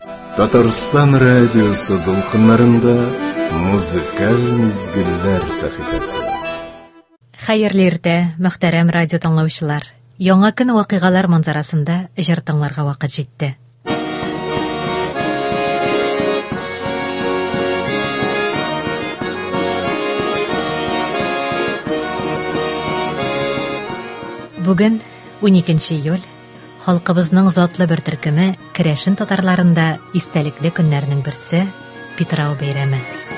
Татарстан радиосы дулкыннарында музыкаль мизгелләр сәхифәсе. Хәерле иртә, мөхтәрәм радио тыңлаучылар. Яңа көн вакыйгалар манзарасында җыр тыңларга вакыт җитте. Бүген 12 июль халкыбызның затлы бер төркеме Керәшен татарларында истәлекле көннәрнең берсе Питрау бәйрәме.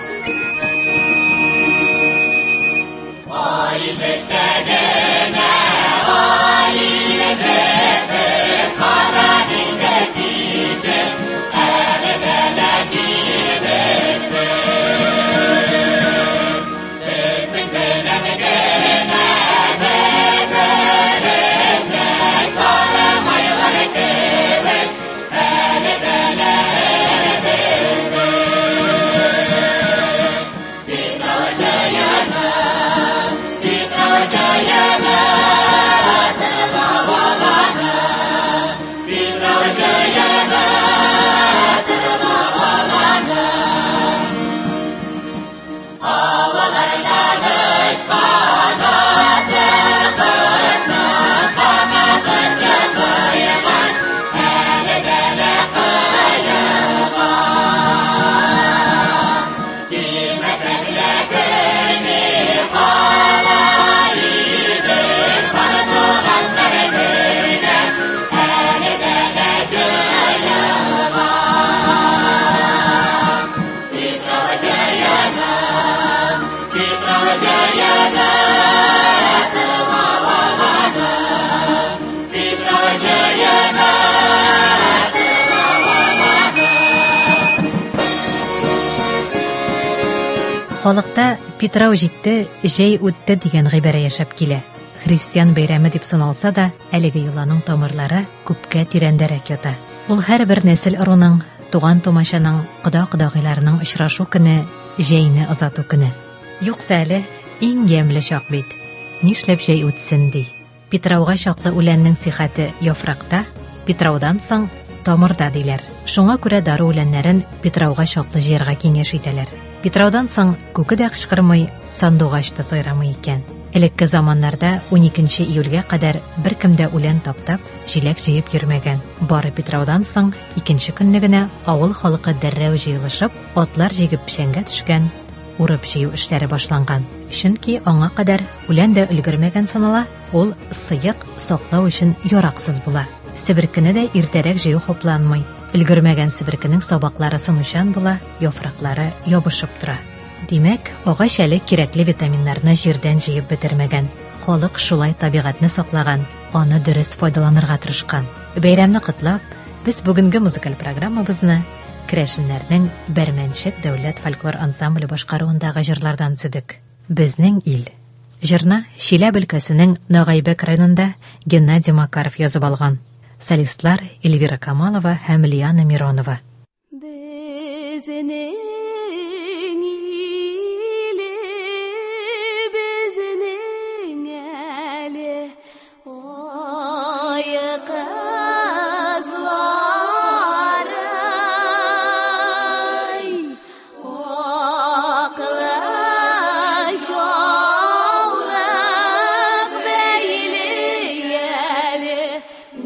Халыкта Питрау җитте, җәй үтте дигән гыйбарә яшәп килә. Христиан бәйрәме дип саналса да, әлеге йоланың тамырлары күпкә тирәндәрәк ята. Ул һәрбер нәсел ыруның, туган-тумачаның, кода-кодагыйларның очрашу көне, җәйне озату көне. Юкса әле иң ямьле чак бит. Нишләп җәй үтсен ди. Питрауга чаклы үләннең сихәте яфракта, Питраудан соң тамырда диләр. Шуңа күрә дары үләннәрен Питрауга чаклы җыярга киңәш итәләр. Питраудан соң күке дә кычкырмый, сандугач та сайрамый икән. Элекке заманнарда 12 июльгә кадәр беркем дә үлән таптап, җиләк җыеп йөрмәгән. Бары Питраудан соң икенче көнне генә авыл халкы дәррәү җыелышып, атлар җигеп пешәнгә төшкән, урып җыю эшләре башланган. Чөнки аңа кадәр үлән дә өлгермәгән санала, ул сыек саклау өчен яраксыз була. Себеркене дә иртәрәк җыю хупланмый. Өлгермәгән себеркенең сабаклары сынучан була, яфраклары ябышып тора. Димәк, агач әле кирәкле витаминнарны җирдән җыеп бетермәгән. Халык шулай табигатьне саклаган, аны дөрес файдаланырга тырышкан. Бәйрәмне котлап, без бүгенге музыкаль программабызны Керәшеннәрнең Бәрмәнчек дәүләт фольклор ансамбле башкаруындагы җырлардан төзедек. Безнең ил. Җырны Чиләбе өлкәсенең Нагайбәк районында Геннадий Макаров язып алган. Солистлар Эльвира Камалова һәм Лиана Миронова.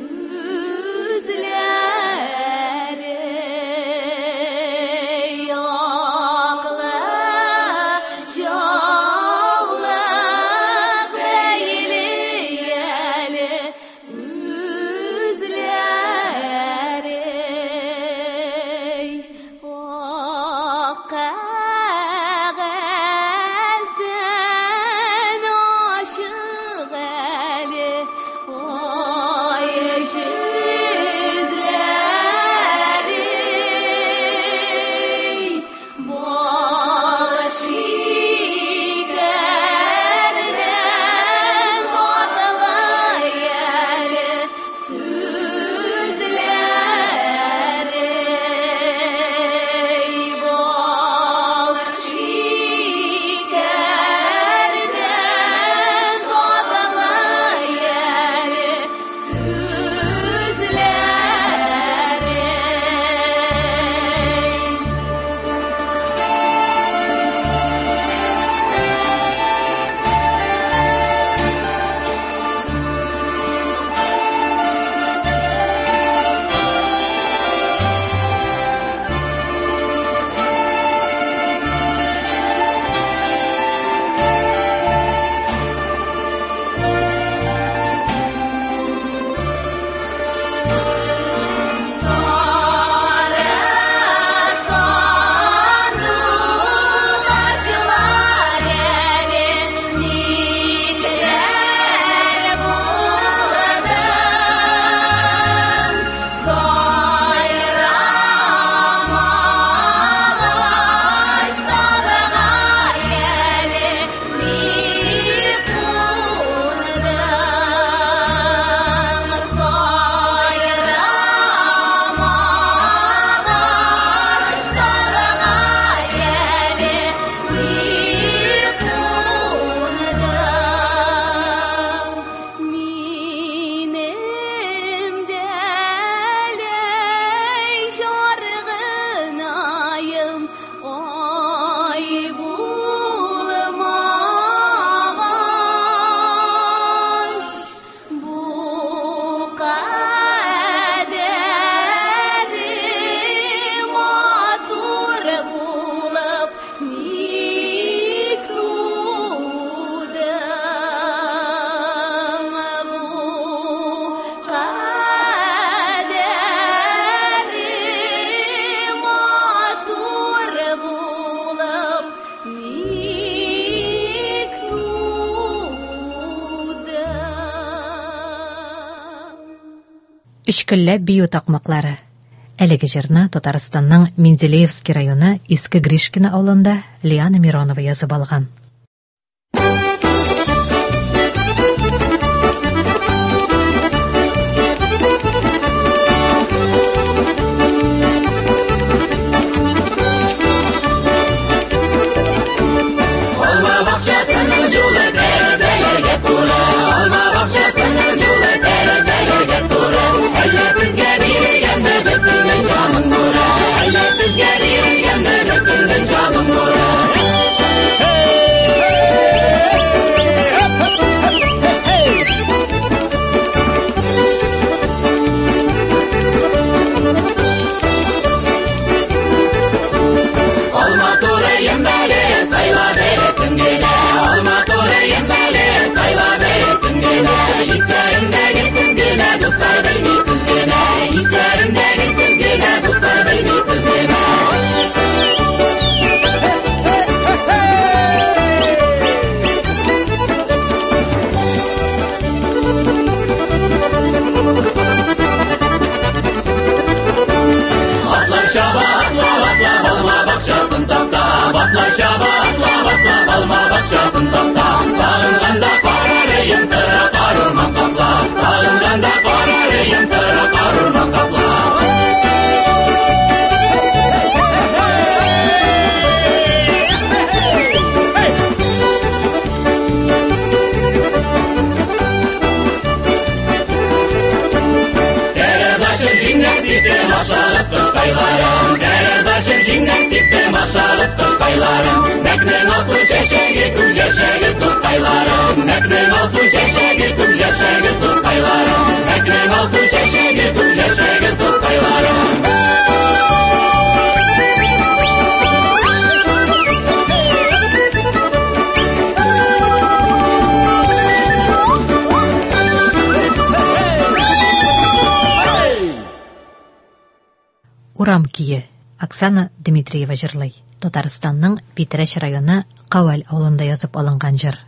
Yo Үшкілләп бию тақмаклары. Әлеге җырны Татарстанның Менделеевский районы Иске Гришкино авылында Лиана Миронова язып алган. Урам кие. Оксана Дмитриева җырлый. Татарстанның Питрәч районы Кавал авылында язып алынган җыр.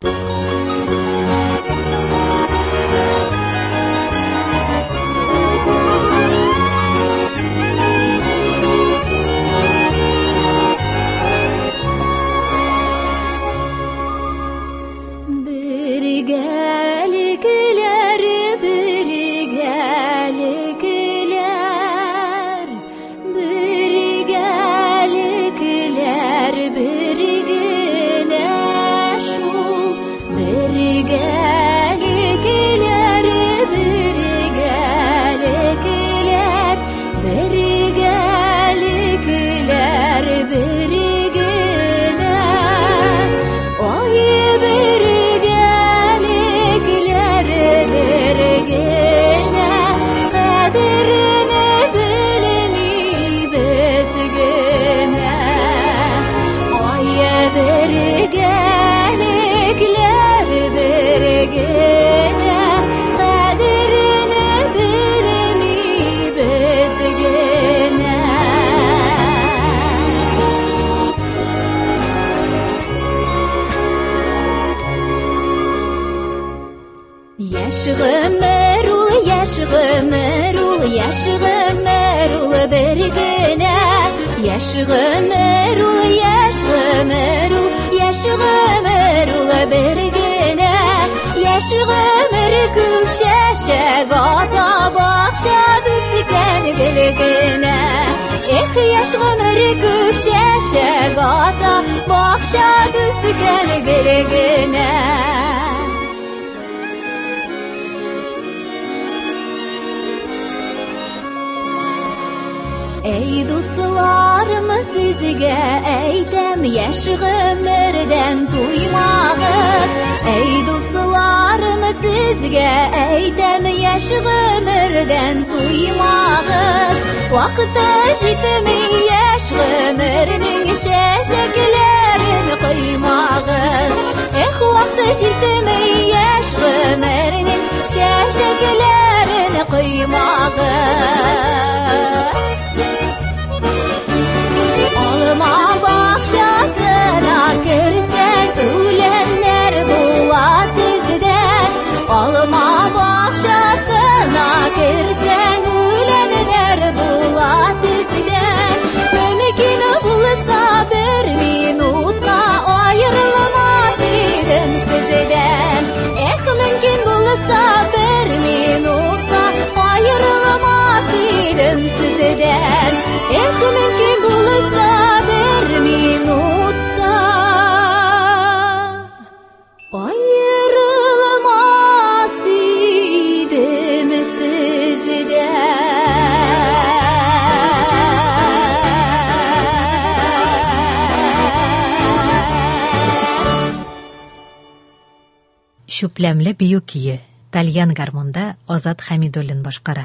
Ey dostlarım sizge eytem yaş ömürden duymağız. Ey dostlarım sizge eytem yaş ömürden duymağız. Vakti jitmey yaş ömürning şeşeklerini kıymağız. Vakti jitmey yaş ömürning şeşeklerini kıymağız. Alma bakşasına girsek ölenler bulat izden. Alma bakşasına girsek Mümkün bulsa bir minutta ayrılmaz idim sizden. Şüplemli büyük kıyı, Talyan garmonda Azat Hamidulin başkara.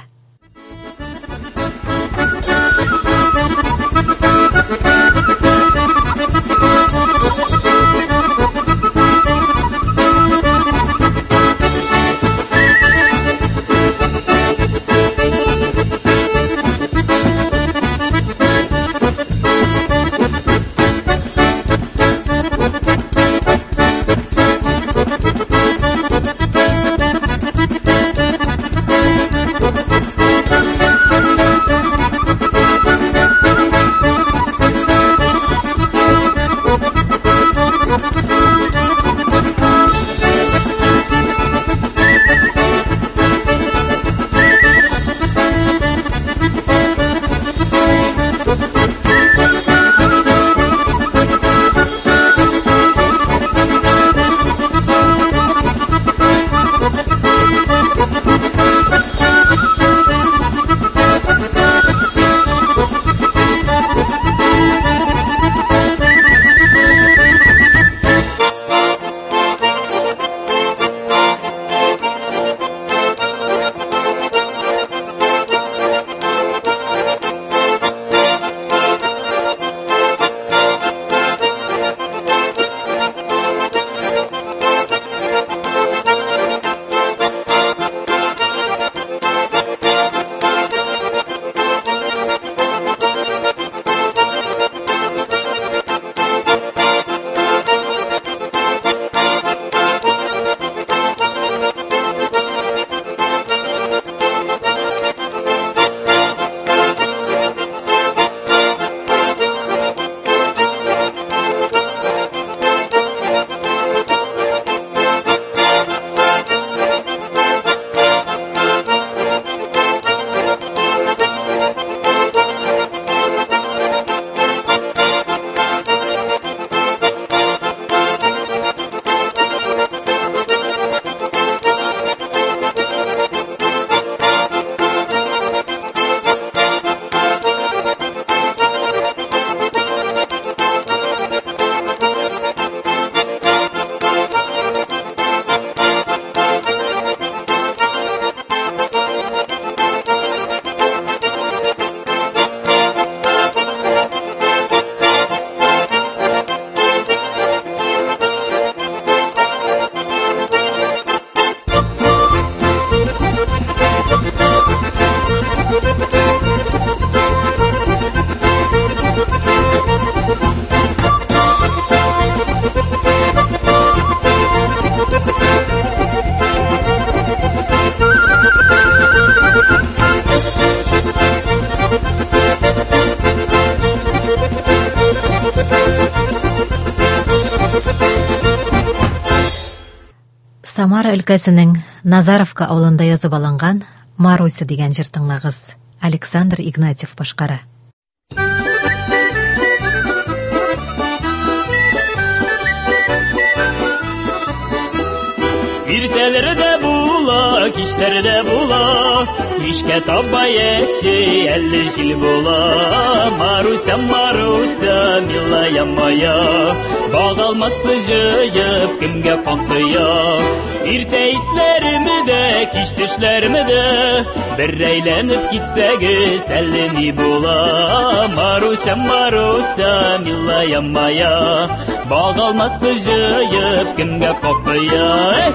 Самара өлкәсенең Назаровка авылында язып алынган Маруся дигән җыр тыңлагыз. Александр Игнатьев башкара. Иртәләрдә була, кичләрдә була, кичкә таба яши, әлле җил була. Маруся, Маруся, милая моя, багалмасы җыеп, кемгә кактыя. Иртә исләреме дә, кич төшләреме дә, бер әйләнеп китсәгез, әлле ни була. Маруся, Маруся, милая моя, багалмасы җыеп, кемгә кактыя.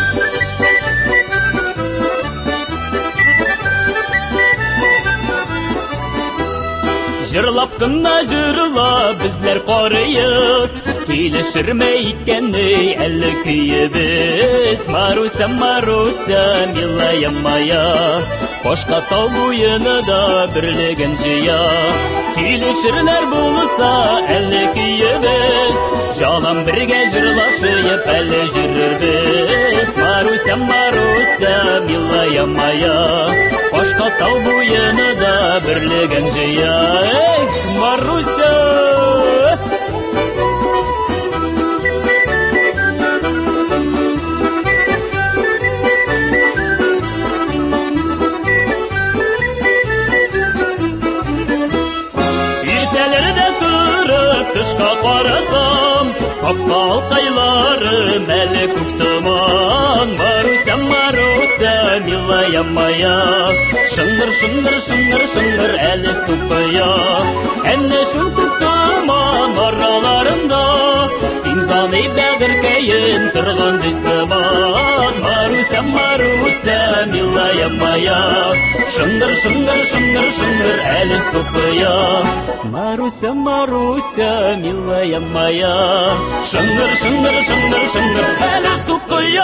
Җырлап кына җырла безләр карыйып, килешерме икәнни әлле көебез. Маруся, Маруся, милая моя, башка тау буена да берлеген җыя. Килешерләр булса, әле көебез, жалам бергә җырлашып, әле җырырбыз. Маруся, Маруся, милая моя, Кашка тау буенда берлеген җыя. Эх, Маруся! Тышка карасам, капкал кайларым әле күк томан. Маруся, Маруся, милая моя, шыңгыр, шыңгыр, шыңгыр, шыңгыр әле супая. Әнә шул күк томан араларында, син заный бәгыркәен торган дисман. Маруся, Маруся, милая моя, шыңгыр, шыңгыр, шыңгыр, шыңгыр әле супая. Маруся, Маруся, милая моя, шыңгыр, шыңгыр, шыңгыр, шыңгыр әле супая.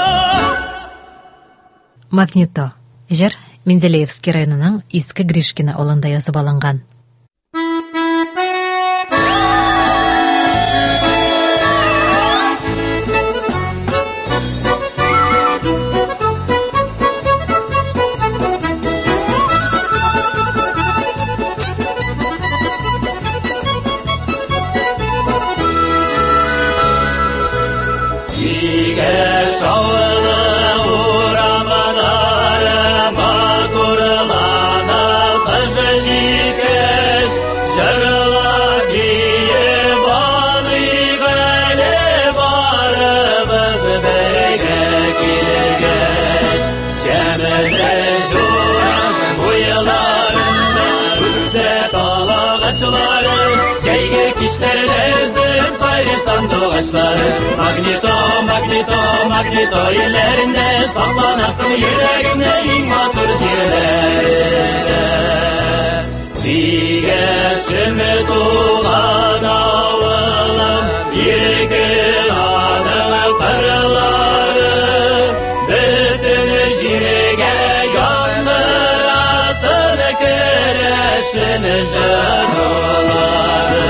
Магнито. Җыр Менделеевский районының Иске Гришкина авылында язып алынган. Магнито, Магнито, Магнито илләрендә сакланасың йөрәгемдә иң матур җирләрендә. Дигәшеме туган авылым, иркен аның кырлары, бөтен җиргә җандырасың көрәшен җырлары.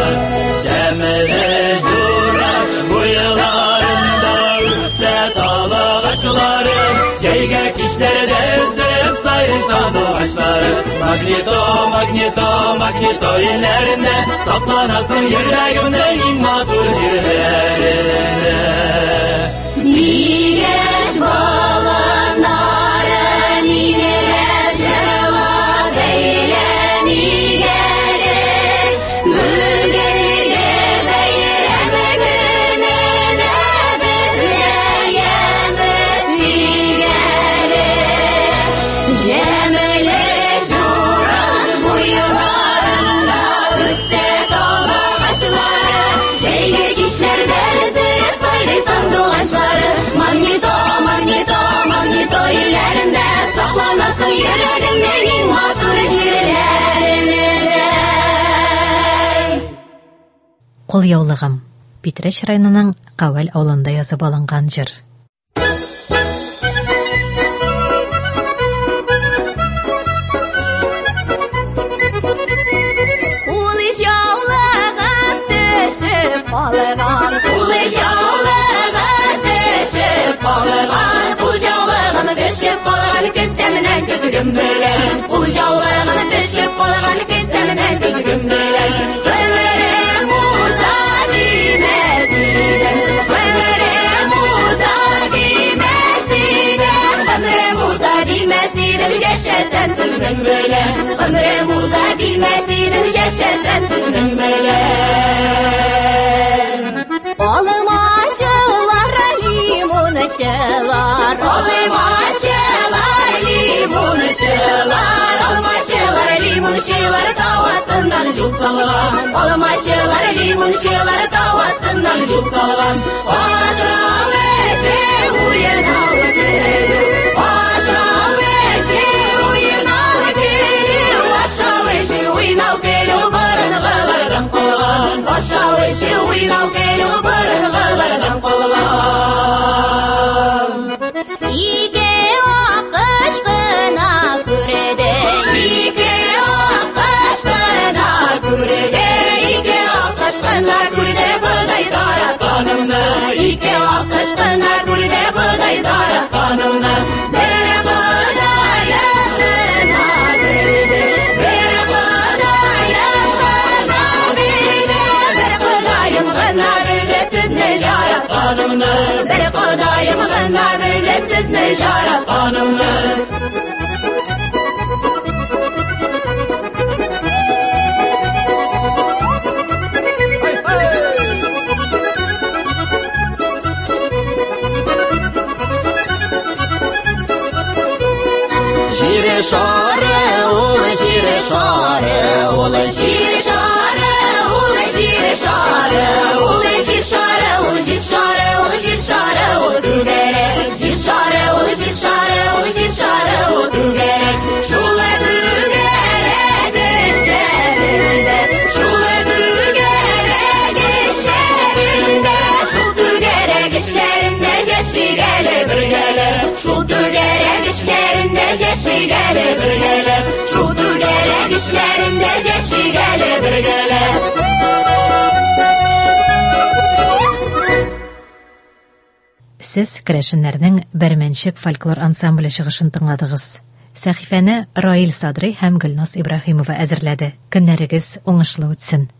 Җәйгә кичләрдә эздереп сайрыйсан агачлары. Магнито, Магнито, Магнито илләрендә сакланасың йөрәгемдә иң матур җирләрендә. Нигәш баланары, нигәш җырлар бәйлә, нигәлер бүгенге бәйрәм көненә безгә ямыз нигәлер. Җәмиле җураш буйларында үсә тал агачлары, җәйге кичләрдә эздереп сайрыйсан дугачлары. Магнито, Магнито, Магнито илләрендә сакланасың йөрәгемдә иң матур җирләрендә. Кул яулыгым. Питрәч районының Кавел авылында язып алынган җыр. Кулы җаулыгым төшеп калган, кулы җаулыгым төшеп калган, кул җаулыгым төшеп калган кесәмнән көзгем белән, кул җаулыгым төшеп калган кесәмнән көзгем белән. Гомерем уза димәс идем, гомерем уза димәс идем, гомерем уза димәс идем, яшәсәң сезнең белән, гомерем уза димәс идем, яшәсәң сезнең белән. Алмачылар, лимончылар, алмачылар, лимончылар, алмачылар, лимончылар тавасыннан жул салган, алмачылар, лимончылар тавасыннан жул салган. Ашау эше уйнау көлү, ашау эше уйнау көлү, ашау эше уйнау көлү борынгылардан калган, ашау эше уйнау көлү борынгылардан калган. Ике акыш кына күрде, ике акыш кына күрде. ике акыш кына күлдә бодай дараканымны. Бер кыдаем гына биде, бер кыдаем гына биде, бер кыдаем гына биде сезне жаратканымны. Бер кыдаем гына биде сезне жаратканымны. Şire şare, ule şire şare, ule şire şare, ule şire şare, ule şir şare, ule şir şare, ule şir şare, ule tügere, şir şare, ule şir şare, ule şir şare, ule tügere, şule tügere geçlerinde, şule tügere geçlerinde, şul tügere geçlerinde, yeşigele bir gele, şul tügere geçlerinde, yeşigele bir gele, şul tügere geçlerinde, yeşigele bir gele. Сез керәшеннәрнең Бәрмәнчек фольклор ансамбле чыгышын тыңладыгыз. Сәхифәне Раил Садрый һәм Гөлназ Ибраһимова әзерләде. Көннәрегез уңышлы үтсен.